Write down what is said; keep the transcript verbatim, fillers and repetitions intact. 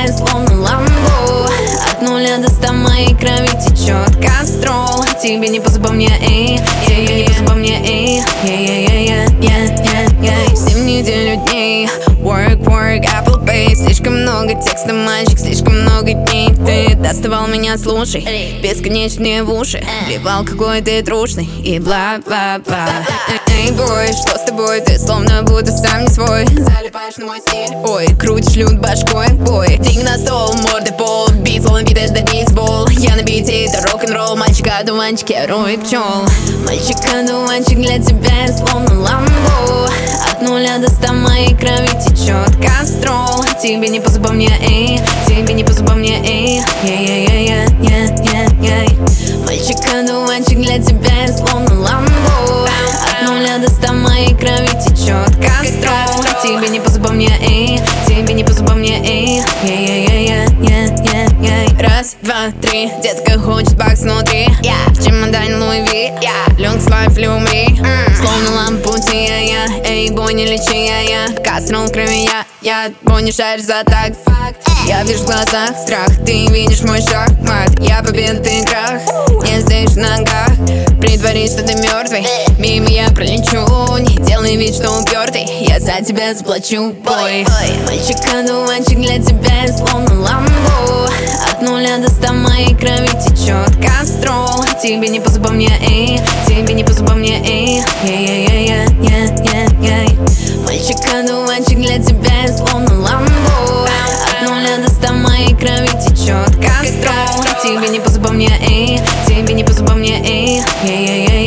словно ламбо. От нуля до ста моей крови течет кастрол. Тебе не по зубам мне, эй, тебе не по зубам мне, эй, я-я-я-я-я-я. Семь недель дней, work, work, Apple Pay. Слишком много текста, мальчик, слишком много дней. Ты доставал меня, слушай, бесконечные в уши. Вливал какой ты трушный и бла-бла-бла. Эй, бой, что с тобой? Ты словно будто сам не свой. Залипаешь на мой стиль. Ой, крутишь лют башкой, бой. Деньги на стол, морды пол. Бит, словно бит, это бейсбол. Я на бите, это рок-н-ролл. Мальчик-одуванчик, я рой пчел. Мальчик-одуванчик, для тебя я словно ламбо. От нуля до ста моей крови течет кастрол. Тебе не по зубам мне, эй, тебе не по зубам мне, эй, я-я-я-я-я-я. Мальчик-одуванчик, для тебя я словно ламбо. От нуля до ста моей крови течет кастрол. Тебе не по зубам мне, эй, тебе не по зубам мне, эй, я-я-я-я-я-я. Раз, два, три, детка хочет бакс внутри. В чемодане Луи Ви, Люкс лайф, люмри. Словно лампути, я-я, эй, бой, не лечи, я-я. Кастрол в крови, я, я, бой, не шаришь за так. Я вижу в глазах страх, ты видишь мой шахмат. Я победа, ты крах, не стоишь в ногах. Притворись, что ты мертвый, мимо я пролечу. Не делай вид, что упертый, я за тебя заплачу, бой. Мальчик-одуванчик, для тебя я словно ламбо. От нуля до ста моей крови течет кастрол. Тебе не по зубам мне, эй, тебе не по зубам мне, эй, я-я-я-я-я-я. Мальчик-одуванчик, для тебя я словно ламбо. От нуля до ста моей крови течет кастрол. Тебе не по зубам мне, эй, тебе не по зубам мне, эй, я-я-я.